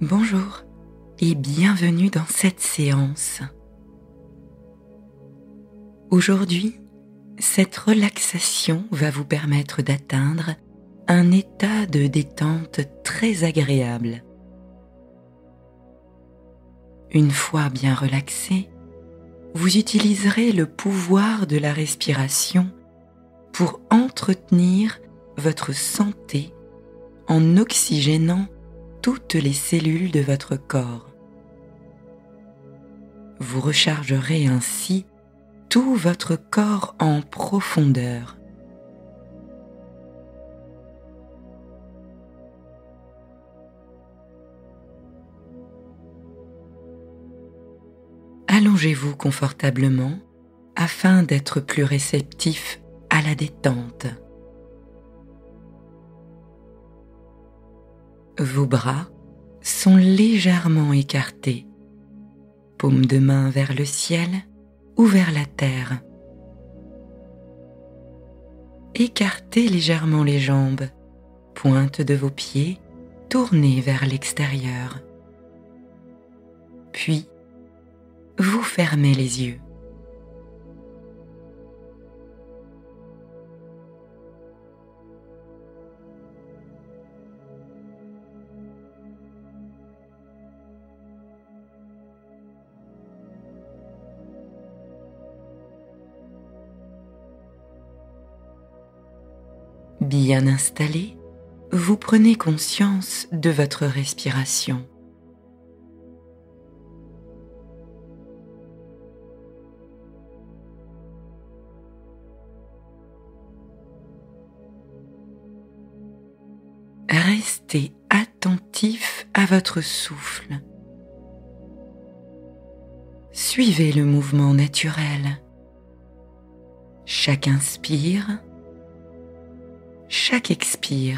Bonjour et bienvenue dans cette séance. Aujourd'hui, cette relaxation va vous permettre d'atteindre un état de détente très agréable. Une fois bien relaxé, vous utiliserez le pouvoir de la respiration pour entretenir votre santé en oxygénant toutes les cellules de votre corps. Vous rechargerez ainsi tout votre corps en profondeur. Allongez-vous confortablement afin d'être plus réceptif à la détente. Vos bras sont légèrement écartés, paume de main vers le ciel ou vers la terre. Écartez légèrement les jambes, pointe de vos pieds tournée vers l'extérieur. Puis, vous fermez les yeux. Bien installé, vous prenez conscience de votre respiration. Restez attentif à votre souffle. Suivez le mouvement naturel. Chaque inspire, chaque expire.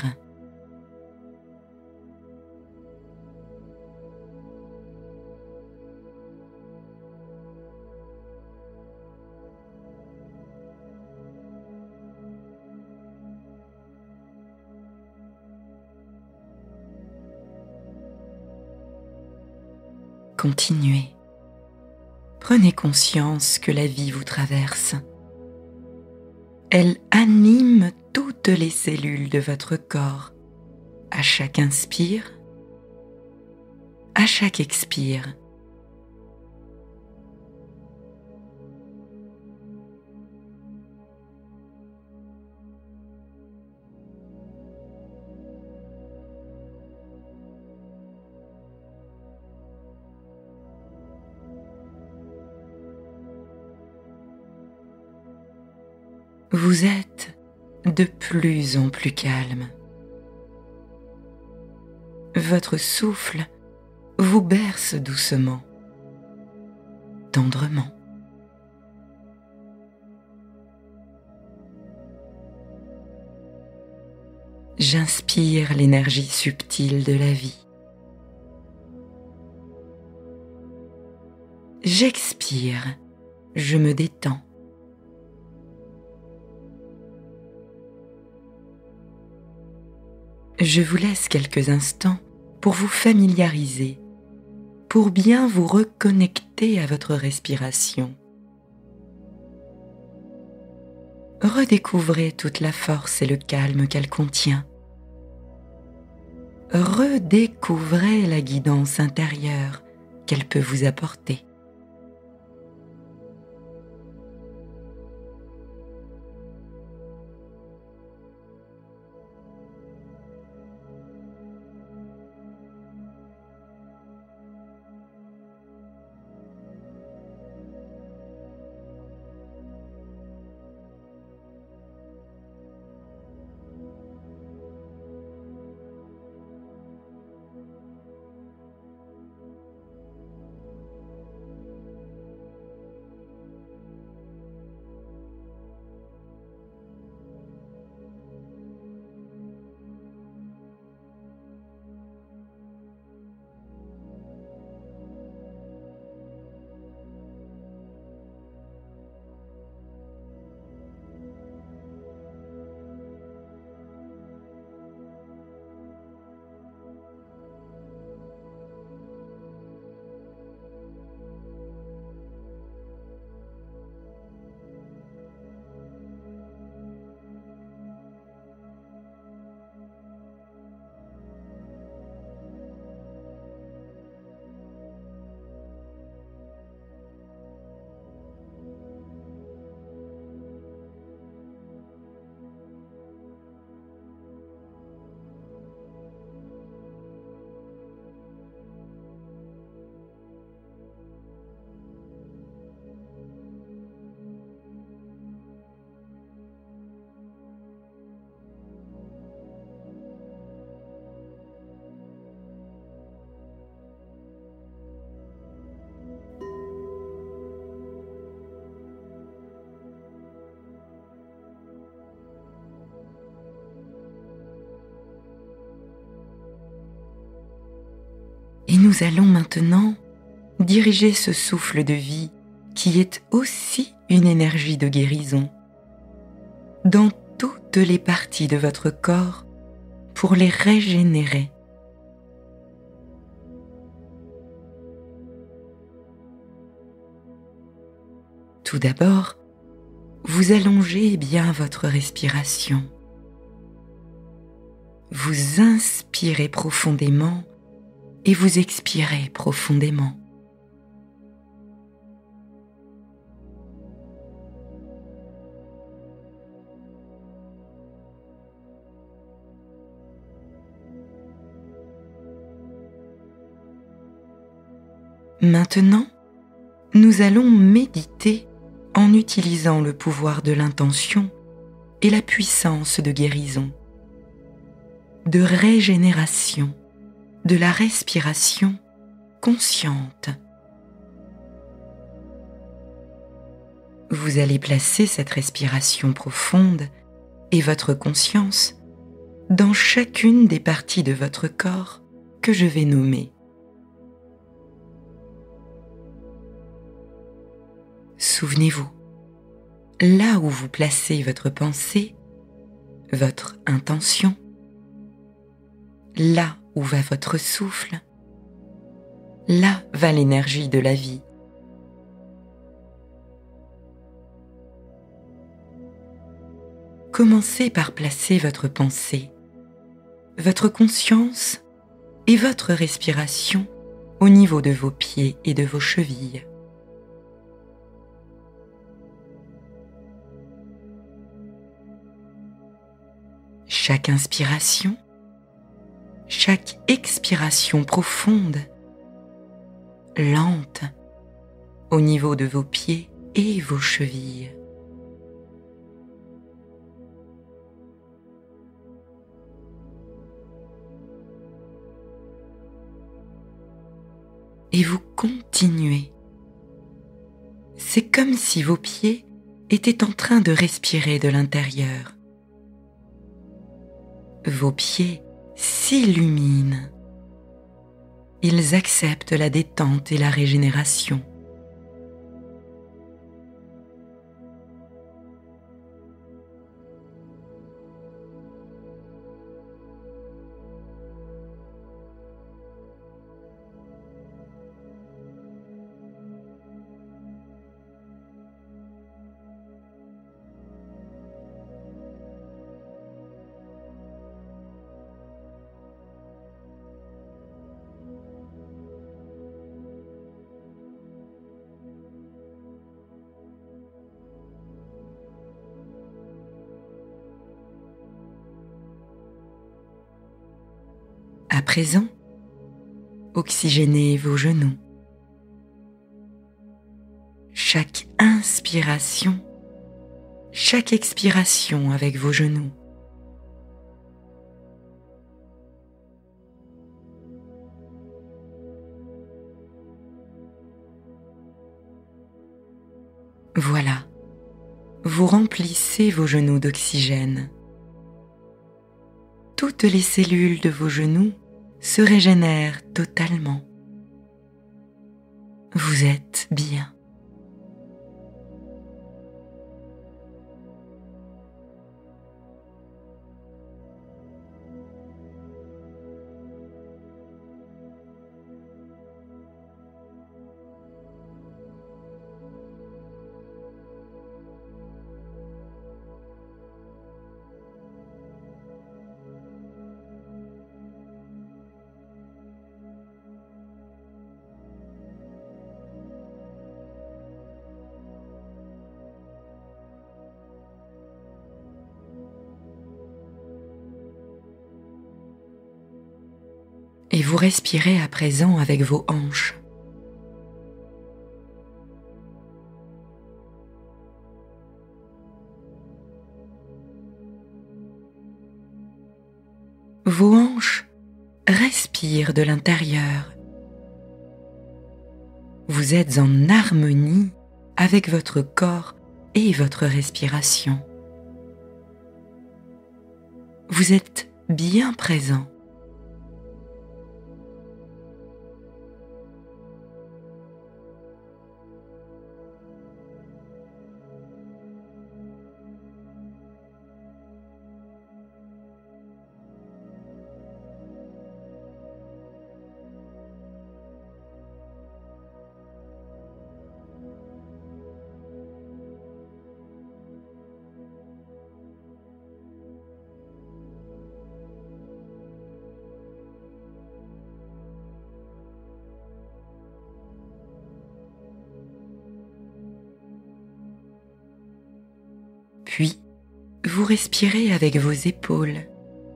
Continuez. Prenez conscience que la vie vous traverse. Elle anime toutes les cellules de votre corps, à chaque inspire, à chaque expire. Vous êtes de plus en plus calme. Votre souffle vous berce doucement, tendrement. J'inspire l'énergie subtile de la vie. J'expire, je me détends. Je vous laisse quelques instants pour vous familiariser, pour bien vous reconnecter à votre respiration. Redécouvrez toute la force et le calme qu'elle contient. Redécouvrez la guidance intérieure qu'elle peut vous apporter. Nous allons maintenant diriger ce souffle de vie, qui est aussi une énergie de guérison, dans toutes les parties de votre corps pour les régénérer. Tout d'abord, vous allongez bien votre respiration. Vous inspirez profondément et vous expirez profondément. Maintenant, nous allons méditer en utilisant le pouvoir de l'intention et la puissance de guérison, de régénération, de la respiration consciente. Vous allez placer cette respiration profonde et votre conscience dans chacune des parties de votre corps que je vais nommer. Souvenez-vous, là où vous placez votre pensée, votre intention, là où va votre souffle, là va l'énergie de la vie. Commencez par placer votre pensée, votre conscience et votre respiration au niveau de vos pieds et de vos chevilles. Chaque inspiration, chaque expiration profonde, lente, au niveau de vos pieds et vos chevilles. Et vous continuez. C'est comme si vos pieds étaient en train de respirer de l'intérieur. Vos pieds s'illuminent. Ils acceptent la détente et la régénération. À présent, oxygénez vos genoux. Chaque inspiration, chaque expiration avec vos genoux. Voilà, vous remplissez vos genoux d'oxygène. Toutes les cellules de vos genoux se régénèrent totalement. Vous êtes bien. Et vous respirez à présent avec vos hanches. Vos hanches respirent de l'intérieur. Vous êtes en harmonie avec votre corps et votre respiration. Vous êtes bien présent. vous respirez avec vos épaules.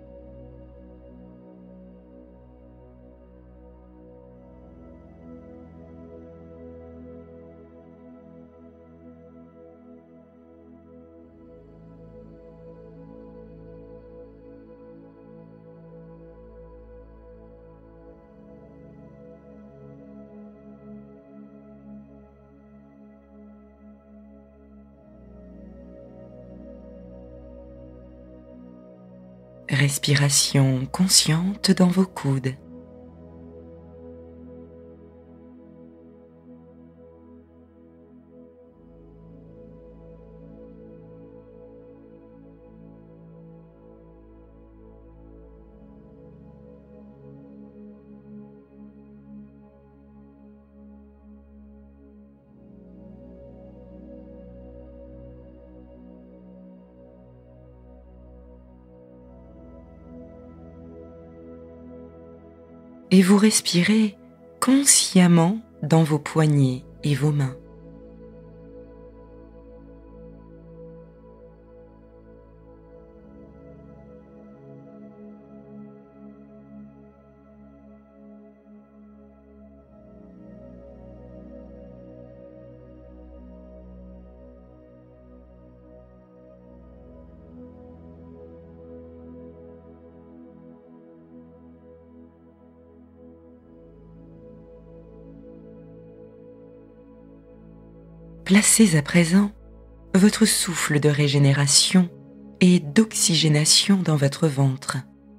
Respiration consciente dans vos coudes. Et vous respirez consciemment dans vos poignets et vos mains. Placez à présent votre souffle de régénération et d'oxygénation dans votre ventre.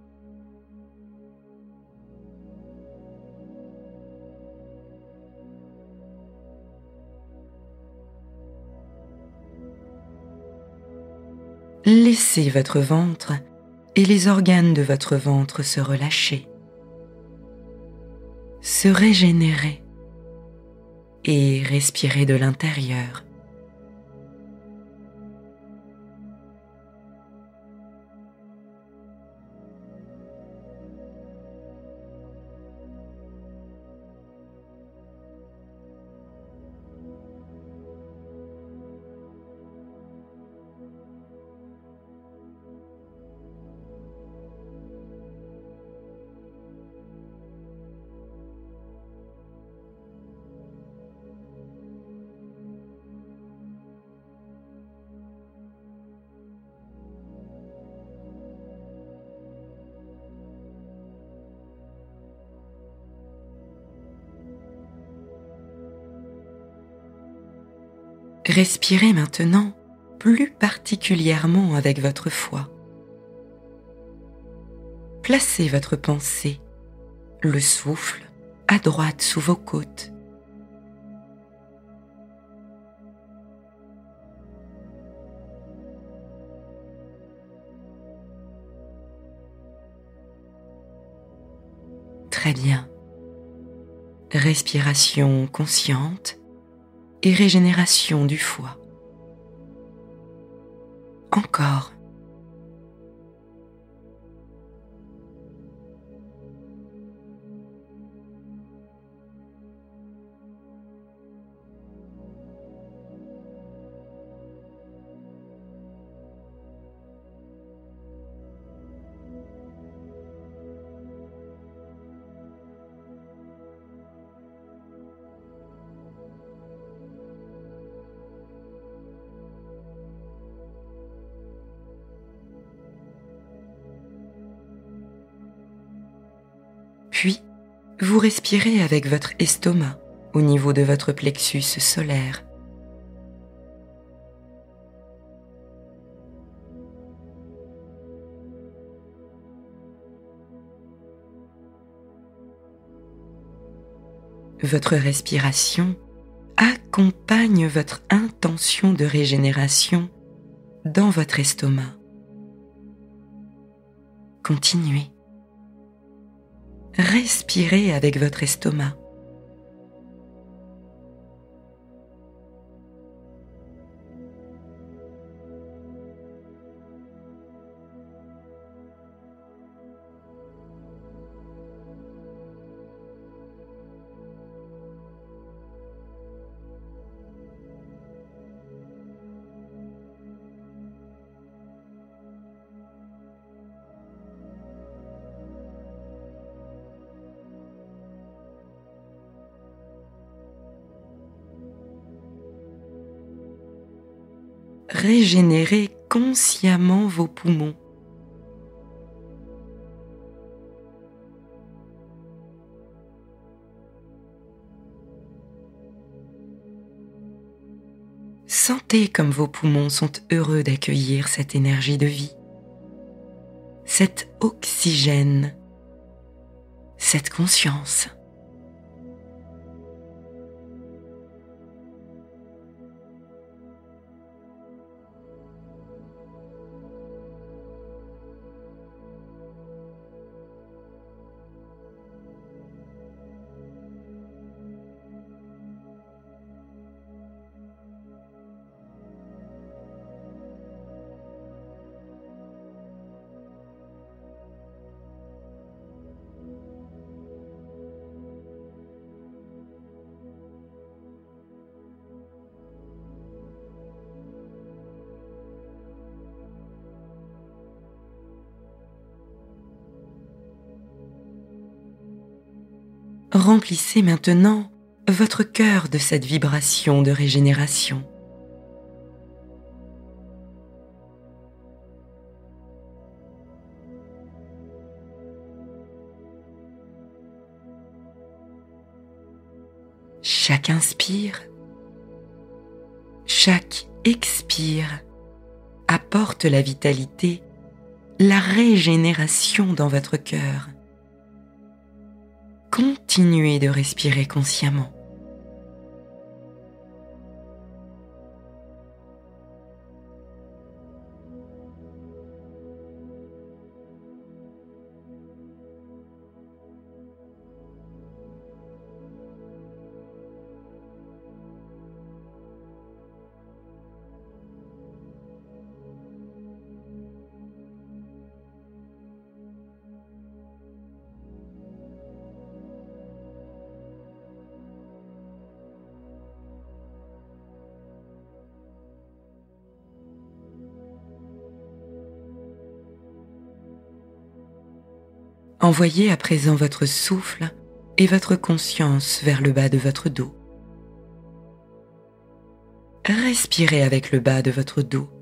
Laissez votre ventre et les organes de votre ventre se relâcher, se régénérer et respirer de l'intérieur. Respirez maintenant plus particulièrement avec votre foie. Placez votre pensée, le souffle, à droite sous vos côtes. Très bien. Respiration consciente et régénération du foie. Encore. Puis, vous respirez avec votre estomac au niveau de votre plexus solaire. Votre respiration accompagne votre intention de régénération dans votre estomac. Continuez. Respirez avec votre estomac. régénérer consciemment vos poumons. Sentez comme vos poumons sont heureux d'accueillir cette énergie de vie, cet oxygène, cette conscience. Remplissez maintenant votre cœur de cette vibration de régénération. Chaque inspire, chaque expire apporte la vitalité, la régénération dans votre cœur. Continuez de respirer consciemment. Envoyez à présent votre souffle et votre conscience vers le bas de votre dos. Respirez avec le bas de votre dos.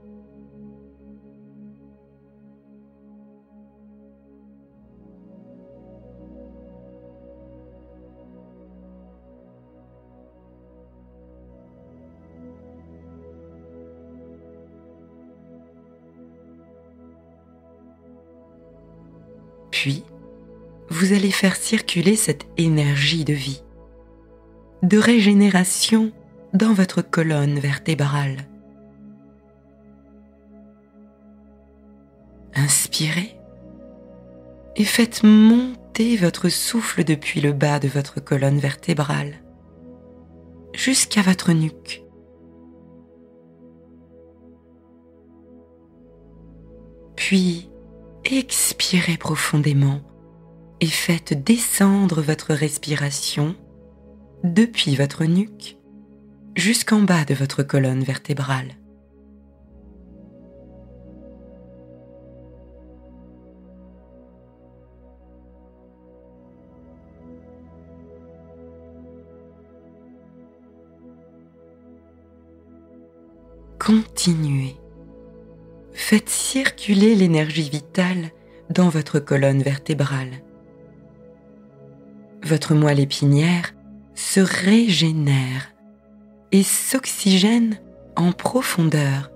Puis, vous allez faire circuler cette énergie de vie, de régénération dans votre colonne vertébrale. Inspirez et faites monter votre souffle depuis le bas de votre colonne vertébrale jusqu'à votre nuque. Puis, expirez profondément et faites descendre votre respiration depuis votre nuque jusqu'en bas de votre colonne vertébrale. Continuez. Faites circuler l'énergie vitale dans votre colonne vertébrale. Votre moelle épinière se régénère et s'oxygène en profondeur.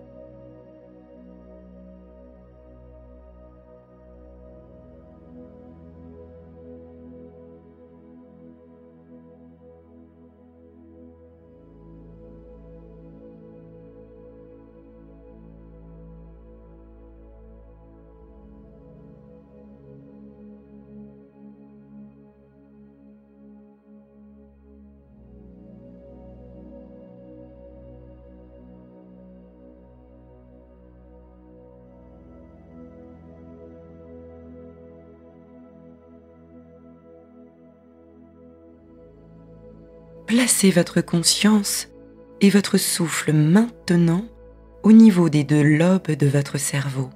Placez votre conscience et votre souffle maintenant au niveau des 2 lobes de votre cerveau.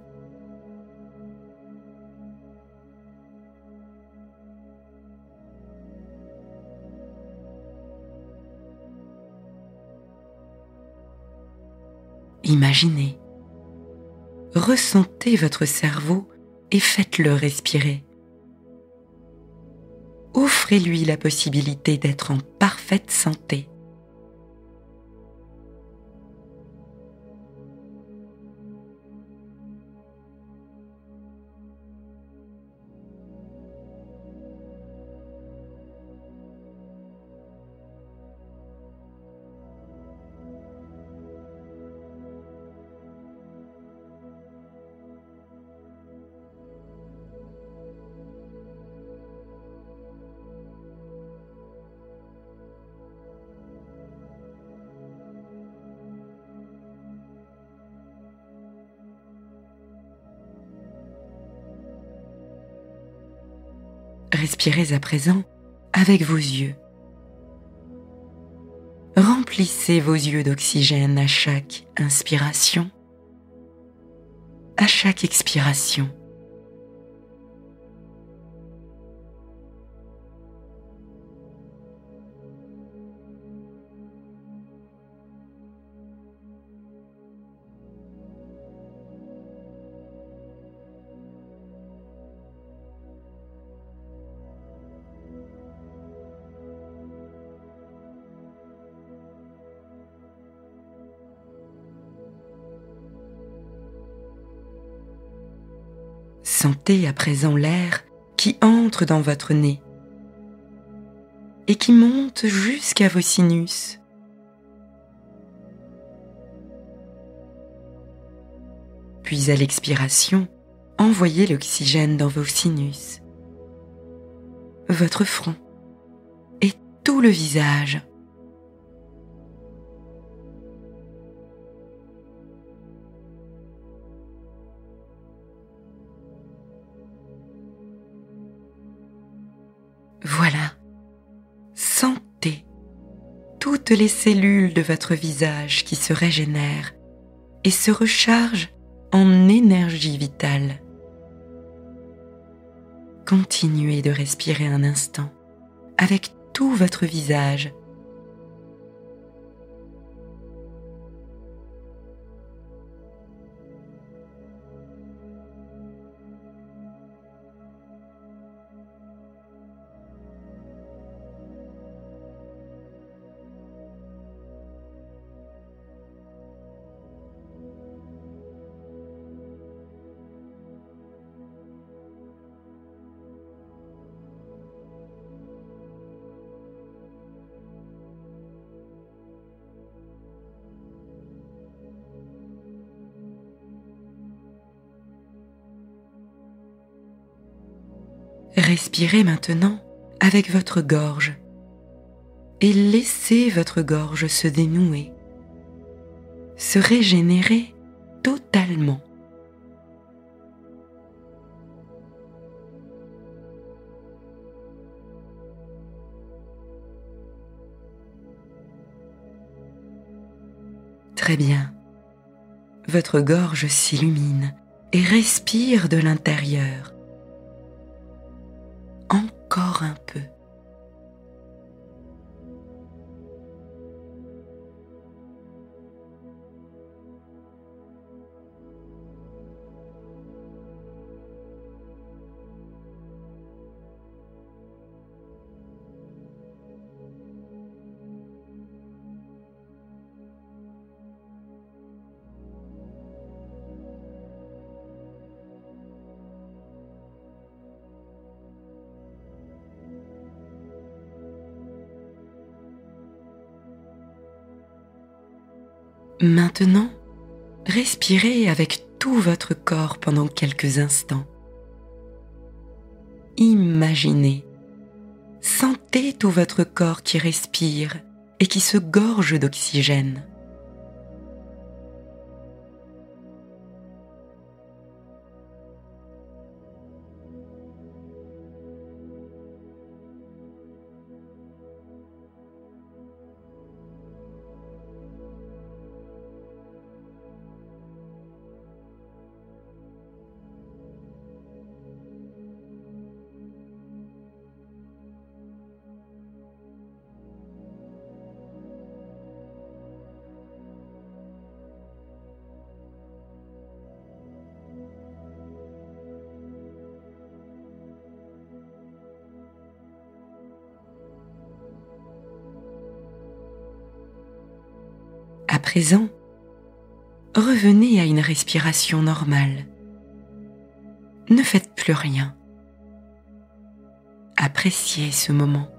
Imaginez. Ressentez votre cerveau et faites-le respirer. Offrez-lui la possibilité d'être en parfaite santé. Respirez à présent avec vos yeux. Remplissez vos yeux d'oxygène à chaque inspiration, à chaque expiration. Sentez à présent l'air qui entre dans votre nez et qui monte jusqu'à vos sinus. Puis à l'expiration, envoyez l'oxygène dans vos sinus, votre front et tout le visage. Voilà, sentez toutes les cellules de votre visage qui se régénèrent et se rechargent en énergie vitale. Continuez de respirer un instant avec tout votre visage. Respirez maintenant avec votre gorge et laissez votre gorge se dénouer, se régénérer totalement. Très bien. Votre gorge s'illumine et respire de l'intérieur. Encore un peu. Maintenant, respirez avec tout votre corps pendant quelques instants. Imaginez, sentez tout votre corps qui respire et qui se gorge d'oxygène. présent, revenez à une respiration normale. Ne faites plus rien. Appréciez ce moment.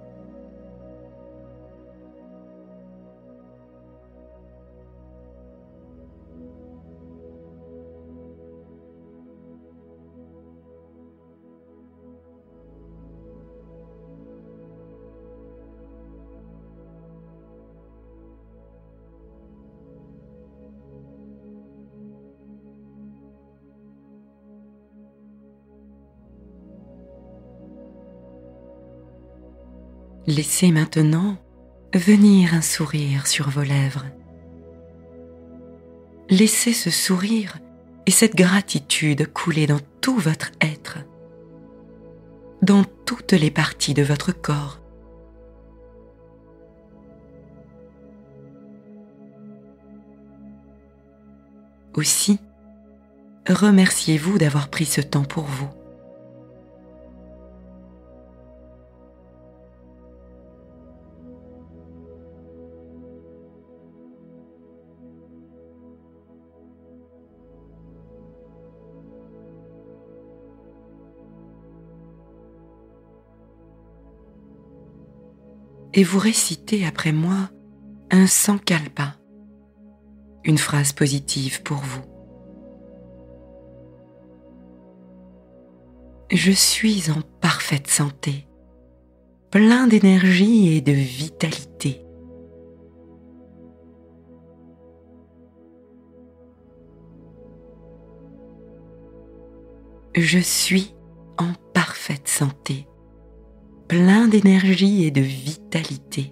Laissez maintenant venir un sourire sur vos lèvres. Laissez ce sourire et cette gratitude couler dans tout votre être, dans toutes les parties de votre corps. Aussi, remerciez-vous d'avoir pris ce temps pour vous. Et vous récitez après moi un sankalpa, une phrase positive pour vous. Je suis en parfaite santé, plein d'énergie et de vitalité. Je suis en parfaite santé, plein d'énergie et de vitalité.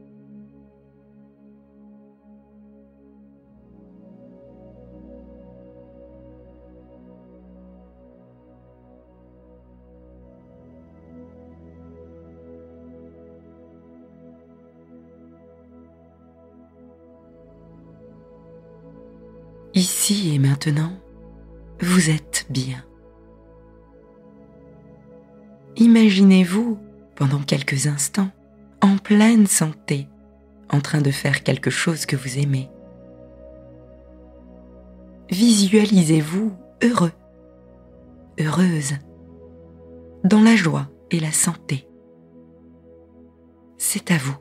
Ici et maintenant, vous êtes bien. Imaginez-vous, pendant quelques instants, en pleine santé, en train de faire quelque chose que vous aimez. Visualisez-vous heureux, heureuse, dans la joie et la santé. C'est à vous.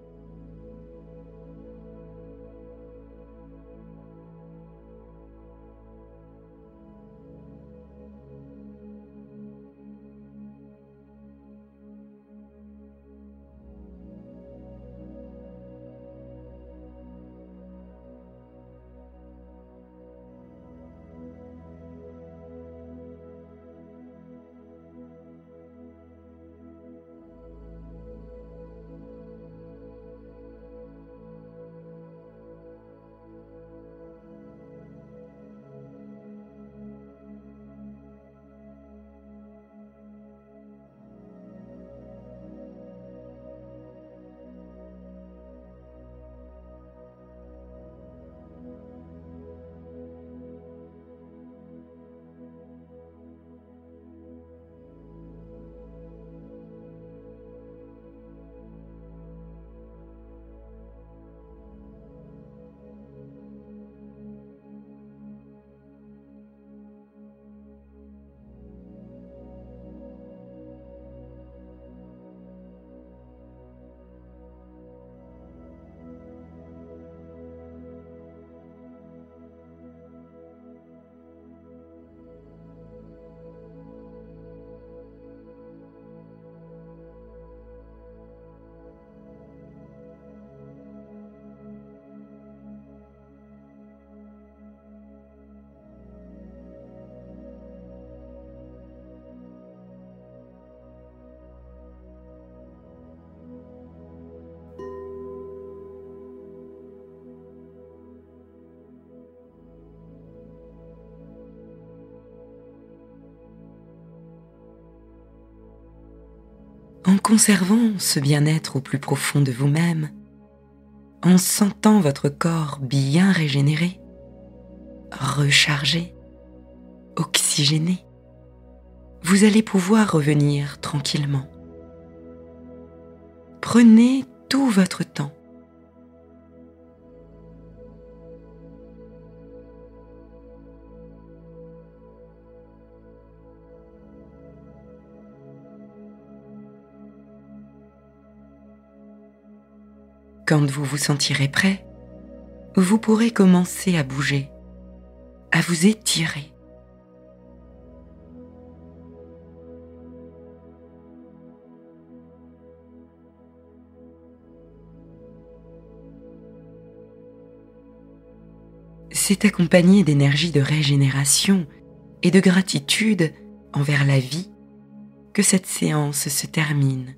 En conservant ce bien-être au plus profond de vous-même, en sentant votre corps bien régénéré, rechargé, oxygéné, vous allez pouvoir revenir tranquillement. Prenez tout votre temps. Quand vous vous sentirez prêt, vous pourrez commencer à bouger, à vous étirer. C'est accompagné d'énergie de régénération et de gratitude envers la vie que cette séance se termine.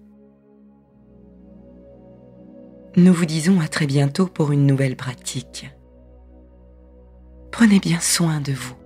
Nous vous disons à très bientôt pour une nouvelle pratique. Prenez bien soin de vous.